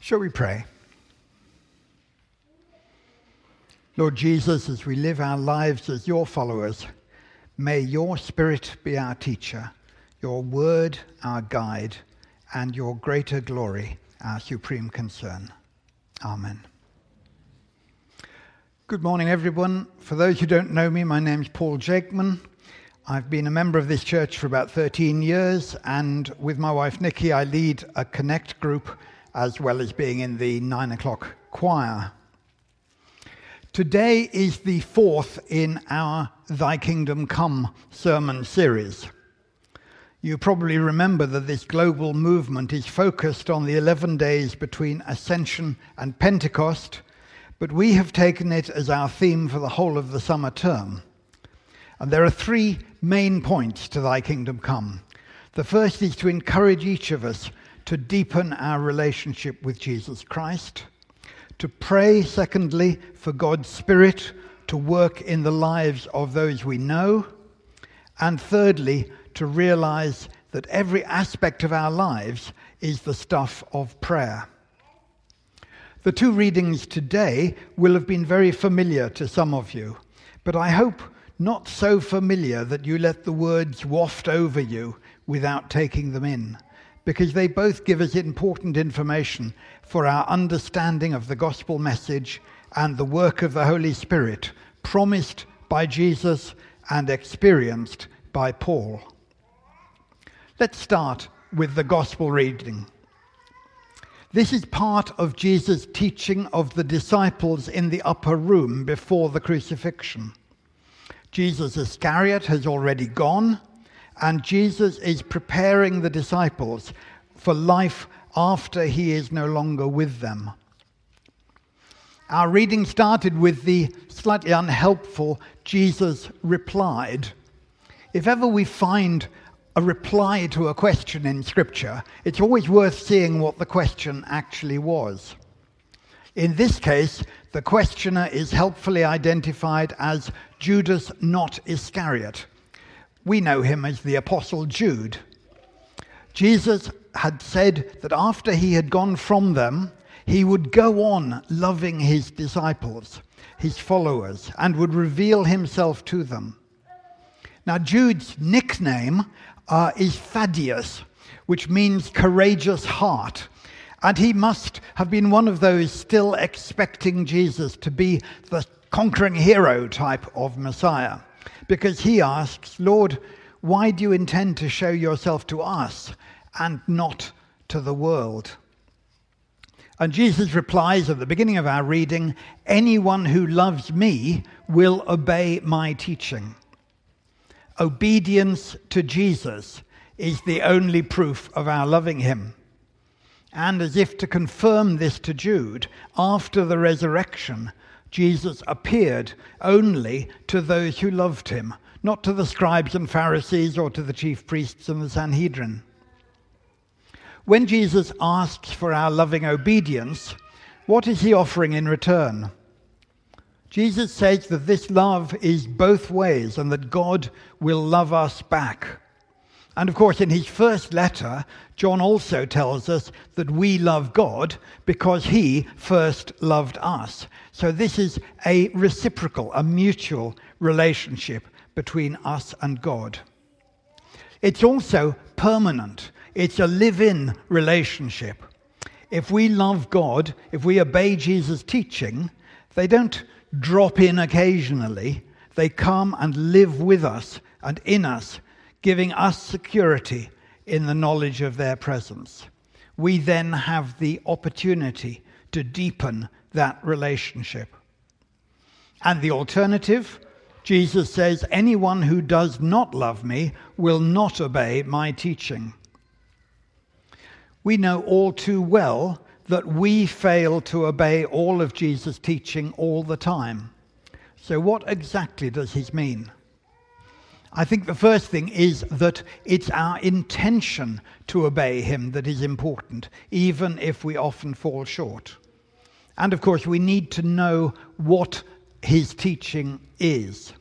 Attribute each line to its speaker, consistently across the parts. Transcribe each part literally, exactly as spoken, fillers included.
Speaker 1: Shall we pray? Lord Jesus, as we live our lives as your followers, may your Spirit be our teacher, your word our guide, and your greater glory our supreme concern. Amen. Good morning, everyone. For those who don't know me, my name's Paul Jakeman. I've been a member of this church for about thirteen years, and with my wife Nikki, I lead a Connect group as well as being in the nine o'clock choir. Today is the fourth in our Thy Kingdom Come sermon series. You probably remember that this global movement is focused on the eleven days between Ascension and Pentecost, but we have taken it as our theme for the whole of the summer term. And there are three main points to Thy Kingdom Come. The first is to encourage each of us to deepen our relationship with Jesus Christ. To pray, secondly, for God's Spirit to work in the lives of those we know. And thirdly, to realize that every aspect of our lives is the stuff of prayer. The two readings today will have been very familiar to some of you, but I hope not so familiar that you let the words waft over you without taking them in, because they both give us important information for our understanding of the gospel message and the work of the Holy Spirit, promised by Jesus and experienced by Paul. Let's start with the gospel reading. This is part of Jesus' teaching of the disciples in the upper room before the crucifixion. Jesus Iscariot has already gone, and Jesus is preparing the disciples for life after he is no longer with them. Our reading started with the slightly unhelpful Jesus replied. If ever we find a reply to a question in Scripture, it's always worth seeing what the question actually was. In this case, the questioner is helpfully identified as Judas not Iscariot. We know him as the Apostle Jude. Jesus had said that after he had gone from them, he would go on loving his disciples, his followers, and would reveal himself to them. Now, Jude's nickname uh, is Thaddeus, which means courageous heart. And he must have been one of those still expecting Jesus to be the conquering hero type of Messiah, because he asks, Lord, why do you intend to show yourself to us and not to the world? And Jesus replies at the beginning of our reading, anyone who loves me will obey my teaching. Obedience to Jesus is the only proof of our loving him. And as if to confirm this to Jude, after the resurrection, Jesus appeared only to those who loved him, not to the scribes and Pharisees or to the chief priests and the Sanhedrin. When Jesus asks for our loving obedience, what is he offering in return? Jesus says that this love is both ways and that God will love us back. And of course, in his first letter, John also tells us that we love God because he first loved us. So this is a reciprocal, a mutual relationship between us and God. It's also permanent. It's a live-in relationship. If we love God, if we obey Jesus' teaching, they don't drop in occasionally. They come and live with us and in us, giving us security in the knowledge of their presence. We then have the opportunity to deepen that relationship. And the alternative, Jesus says, anyone who does not love me will not obey my teaching. We know all too well that we fail to obey all of Jesus' teaching all the time. So what exactly does he mean? I think the first thing is that it's our intention to obey him that is important, even if we often fall short. And of course, we need to know what his teaching is.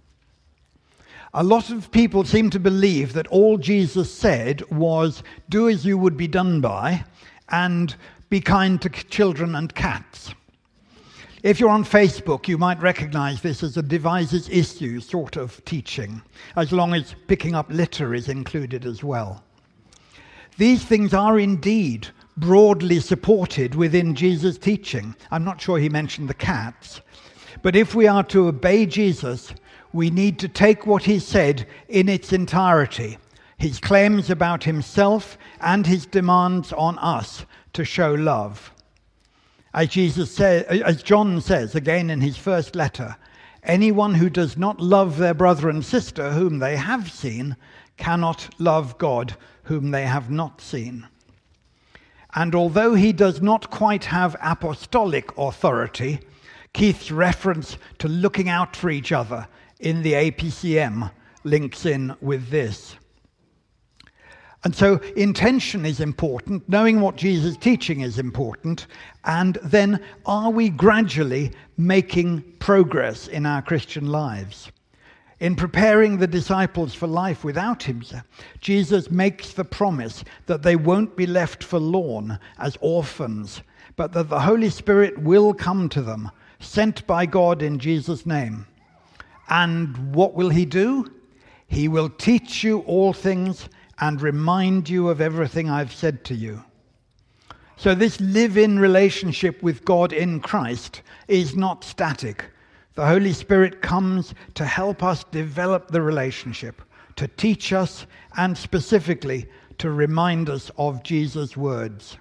Speaker 1: A lot of people seem to believe that all Jesus said was, do as you would be done by, and Be kind to children and cats. If you're on Facebook, you might recognize this as a devises issue sort of teaching, as long as picking up litter is included as well. These things are indeed broadly supported within Jesus' teaching. I'm not sure he mentioned the cats, but if we are to obey Jesus, we need to take what he said in its entirety, his claims about himself and his demands on us to show love. As Jesus says, as John says again in his first letter, anyone who does not love their brother and sister whom they have seen cannot love God whom they have not seen. And although he does not quite have apostolic authority, Keith's reference to looking out for each other in the A P C M links in with this. And so intention is important, knowing what Jesus' teaching is important, and then are we gradually making progress in our Christian lives? In preparing the disciples for life without him, Jesus makes the promise that they won't be left forlorn as orphans, but that the Holy Spirit will come to them, sent by God in Jesus' name. And what will he do? He will teach you all things and remind you of everything I've said to you. So this live-in relationship with God in Christ is not static. The Holy Spirit comes to help us develop the relationship, to teach us, and specifically to remind us of Jesus' words.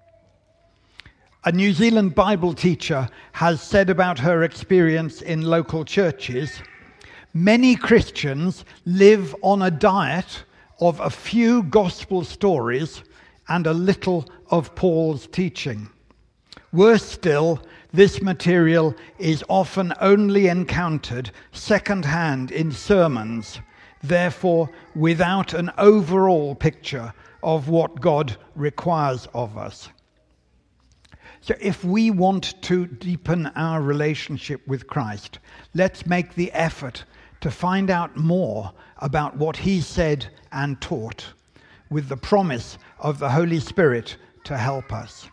Speaker 1: A New Zealand Bible teacher has said about her experience in local churches, many Christians live on a diet of a few gospel stories and a little of Paul's teaching. Worse still, this material is often only encountered second-hand in sermons, therefore without an overall picture of what God requires of us. So if we want to deepen our relationship with Christ, let's make the effort to find out more about what he said and taught, with the promise of the Holy Spirit to help us.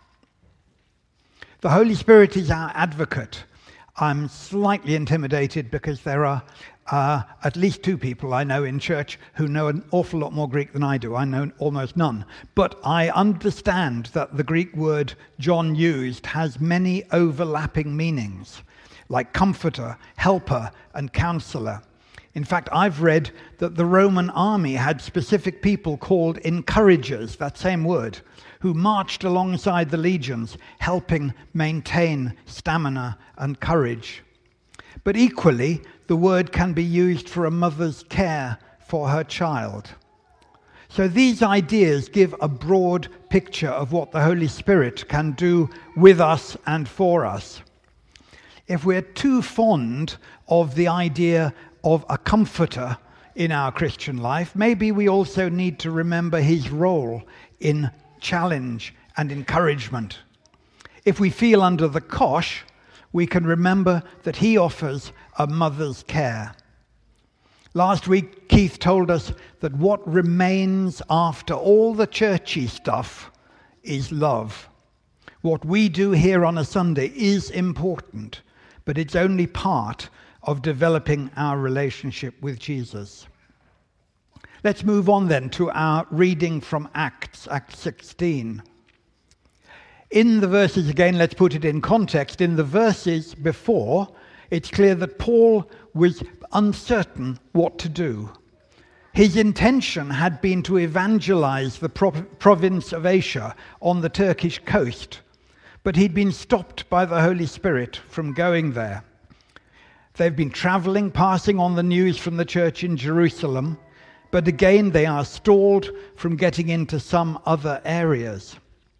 Speaker 1: The Holy Spirit is our advocate. I'm slightly intimidated because there are uh, at least two people I know in church who know an awful lot more Greek than I do. I know almost none. But I understand that the Greek word John used has many overlapping meanings, like comforter, helper, and counselor. In fact, I've read that the Roman army had specific people called encouragers, that same word, who marched alongside the legions, helping maintain stamina and courage. But equally, the word can be used for a mother's care for her child. So these ideas give a broad picture of what the Holy Spirit can do with us and for us. If we're too fond of the idea of a comforter in our Christian life, maybe we also need to remember his role in challenge and encouragement. If we feel under the cosh, we can remember that he offers a mother's care. Last week, Keith told us that what remains after all the churchy stuff is love. What we do here on a Sunday is important, but it's only part of developing our relationship with Jesus. Let's move on then to our reading from Acts, Acts sixteen. In the verses, again, let's put it in context. In the verses before, it's clear that Paul was uncertain what to do. His intention had been to evangelize the province of Asia on the Turkish coast, but he'd been stopped by the Holy Spirit from going there. They've been traveling, passing on the news from the church in Jerusalem, but again they are stalled from getting into some other areas.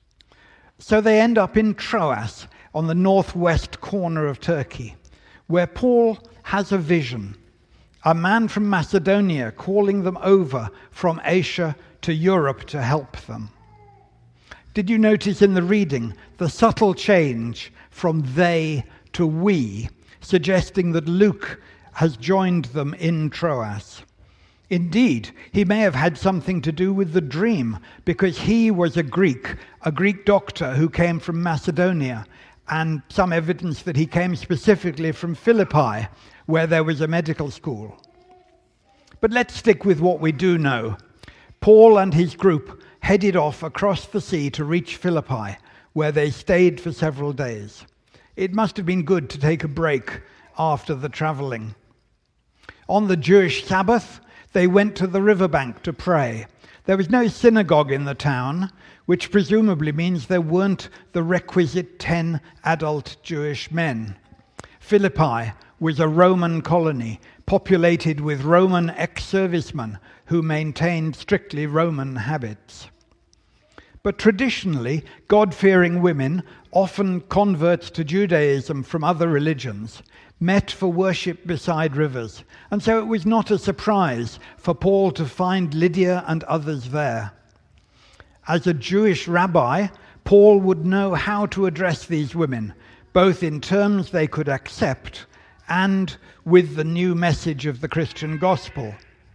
Speaker 1: So they end up in Troas, on the northwest corner of Turkey, where Paul has a vision, a man from Macedonia calling them over from Asia to Europe to help them. Did you notice in the reading the subtle change from they to we, suggesting that Luke has joined them in Troas? Indeed, he may have had something to do with the dream, because he was a Greek, a Greek doctor who came from Macedonia, and some evidence that he came specifically from Philippi, where there was a medical school. But let's stick with what we do know. Paul and his group headed off across the sea to reach Philippi, where they stayed for several days. It must have been good to take a break after the traveling. On the Jewish Sabbath, they went to the riverbank to pray. There was no synagogue in the town, which presumably means there weren't the requisite ten adult Jewish men. Philippi was a Roman colony, populated with Roman ex-servicemen who maintained strictly Roman habits. But traditionally, God-fearing women, often converts to Judaism from other religions, met for worship beside rivers, and so it was not a surprise for Paul to find Lydia and others there. As a Jewish rabbi, Paul would know how to address these women, both in terms they could accept and with the new message of the Christian gospel.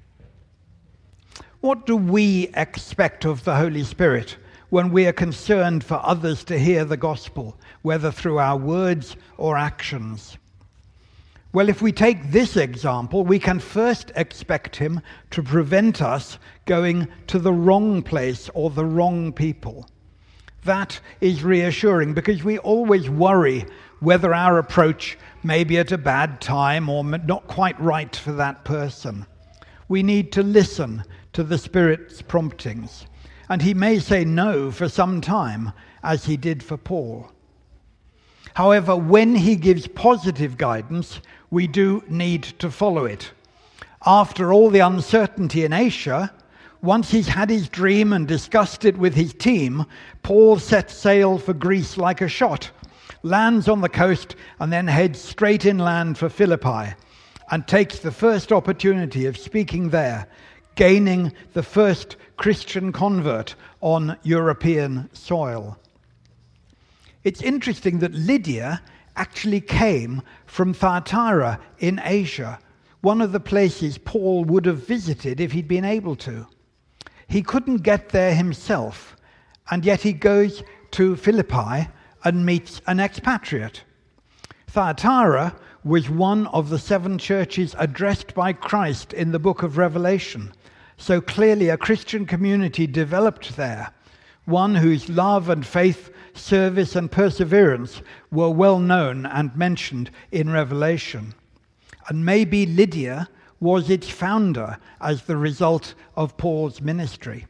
Speaker 1: What do we expect of the Holy Spirit when we are concerned for others to hear the gospel, whether through our words or actions? Well, if we take this example, we can first expect him to prevent us going to the wrong place or the wrong people. That is reassuring, because we always worry whether our approach may be at a bad time or not quite right for that person. We need to listen to the Spirit's promptings, and he may say no for some time, as he did for Paul. However, when he gives positive guidance, we do need to follow it. After all the uncertainty in Asia, once he's had his dream and discussed it with his team, Paul sets sail for Greece like a shot, lands on the coast, and then heads straight inland for Philippi, and takes the first opportunity of speaking there, gaining the first Christian convert on European soil. It's interesting that Lydia actually came from Thyatira in Asia, one of the places Paul would have visited if he'd been able to. He couldn't get there himself, and yet he goes to Philippi and meets an expatriate. Thyatira was one of the seven churches addressed by Christ in the book of Revelation, so clearly a Christian community developed there, one whose love and faith, service and perseverance were well known and mentioned in Revelation. And maybe Lydia was its founder as the result of Paul's ministry.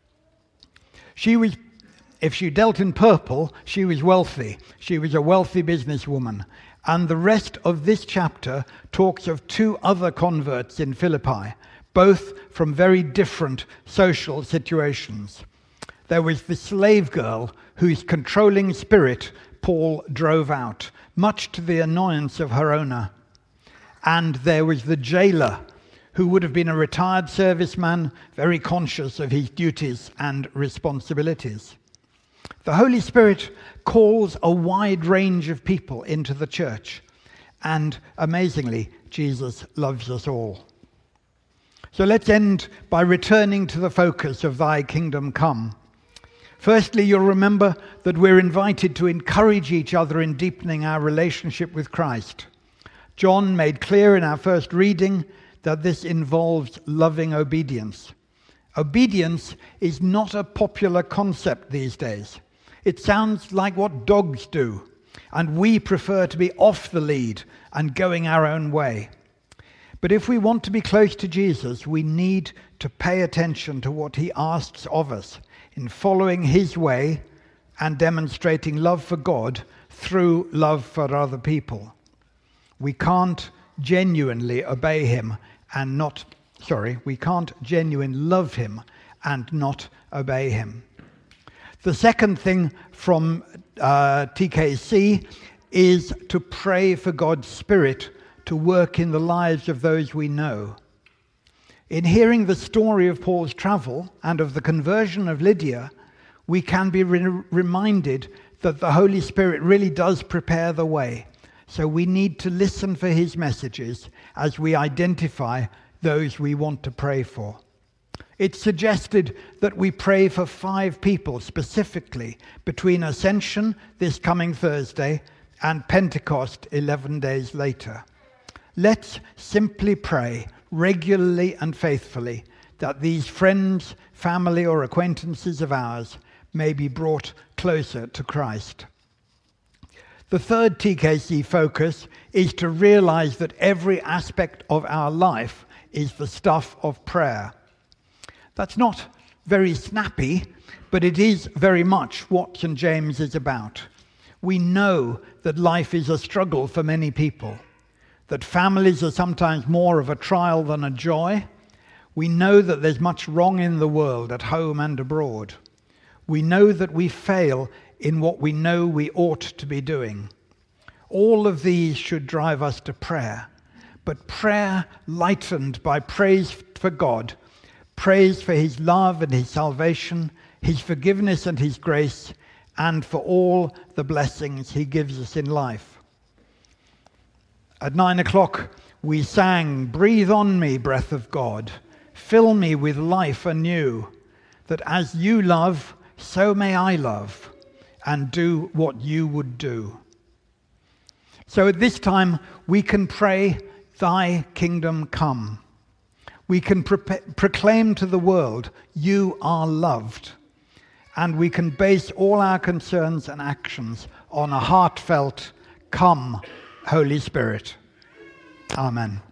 Speaker 1: She was, if she dealt in purple, she was wealthy. She was a wealthy businesswoman. And the rest of this chapter talks of two other converts in Philippi, both from very different social situations. There was the slave girl whose controlling spirit Paul drove out, much to the annoyance of her owner. And there was the jailer, who would have been a retired serviceman, very conscious of his duties and responsibilities. The Holy Spirit calls a wide range of people into the church, and amazingly, Jesus loves us all. So let's end by returning to the focus of Thy Kingdom Come. Firstly, you'll remember that we're invited to encourage each other in deepening our relationship with Christ. John made clear in our first reading that this involves loving obedience. Obedience is not a popular concept these days. It sounds like what dogs do, and we prefer to be off the lead and going our own way. But if we want to be close to Jesus, we need to pay attention to what he asks of us in following his way and demonstrating love for God through love for other people. We can't genuinely obey him and not, sorry, we can't genuinely love him and not obey him. The second thing from uh, T K C is to pray for God's Spirit to work in the lives of those we know. In hearing the story of Paul's travel and of the conversion of Lydia, we can be re- reminded that the Holy Spirit really does prepare the way. So we need to listen for his messages as we identify those we want to pray for. It suggested that we pray for five people specifically between Ascension this coming Thursday and Pentecost eleven days later. Let's simply pray regularly and faithfully that these friends, family, or acquaintances of ours may be brought closer to Christ. The third T K C focus is to realize that every aspect of our life is the stuff of prayer. That's not very snappy, but it is very much what Saint James is about. We know that life is a struggle for many people, that families are sometimes more of a trial than a joy. We know that there's much wrong in the world, at home and abroad. We know that we fail in what we know we ought to be doing. All of these should drive us to prayer, but prayer lightened by praise for God, praise for his love and his salvation, his forgiveness and his grace, and for all the blessings he gives us in life. At nine o'clock, we sang, "Breathe on me, breath of God, fill me with life anew, that as you love, so may I love, and do what you would do." So at this time, we can pray, "Thy kingdom come." We can pro- proclaim to the world, "You are loved." And we can base all our concerns and actions on a heartfelt, "Come, Holy Spirit." Amen.